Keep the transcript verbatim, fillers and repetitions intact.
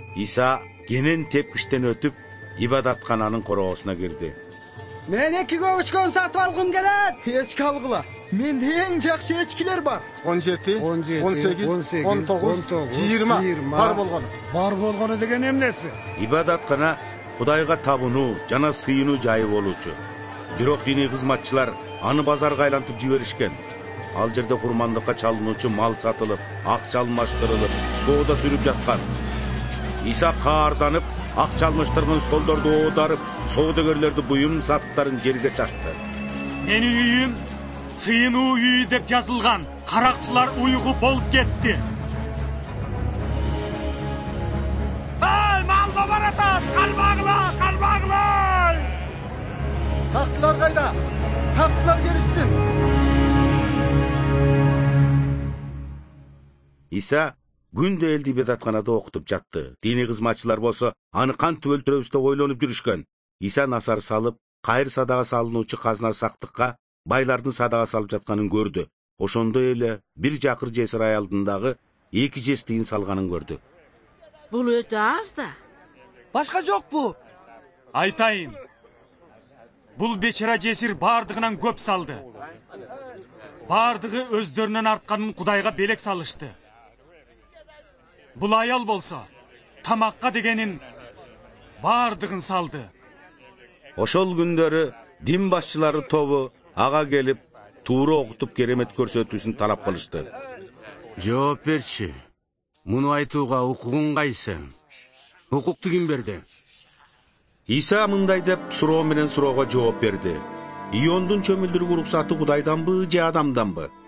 Иса кенен тепкиштен өтүп, ибадаткананын короосуна кирди. Мен эки көчкөн сатып алгым келет. Эчки алгыла. Менде эң жакшы эчкилер бар. он жети, он сегиз, он тогуз, жыйырма бар болгону. Бар болгону деген эмнеси? Ибадаткана Кудайга табынуу жана сыйынуу жайы болуучу. Бирок диний кызматчылар аны базарга айлантып жиберишкен. Ал жерде курмандыкка чалынуучу мал сатылып, акча алмаштырылып, соода сүрүп жаткан. Иса каарданып, акча алмаштырган столдорду оодарып, соодагерлерди буюм заттарын жерге чачты. Менин үйүм сыйынуу үй деп жазылган. Каракчылар уйгу болуп кетти. Ай, малга баратат! Кармагыла, кармагыла! Сакчылар кайда? Сакчылар келишсин. Иса күндө элди ибадатканада окутуп жатты. Диний кызматчылар болсо аны кантип өлтүрөбүз деп ойлонуп жүрүшкөн. Иса насар салып, кайыр садага салынуучу казына сактыкка байлардын садага салып жатканын көрдү. Ошондой эле бир жакыр жесир аялдын дагы эки жес тыйын салганын көрдү. Бул өтө аз да. Башка жокпу? Айтайын. Бул бечара жесир бардыгынан көп салды. Бардыгы өздөрүнөн артканын Кудайга белек салышты. Бул аял болсо тамакка дегенин бардыгын салды. Ошол күндөрү дин башчылары тобу ага келип, туура окутуп керемет көрсөтүүсүн талап кылышты. Жооп берчи. Муну айтууга укугуң кайсы? Укукту ким берди? Иса мындай деп суроо менен суроого жооп берди. Иондун чөмүлдүрүү уруксаты Кудайданбы же адамданбы?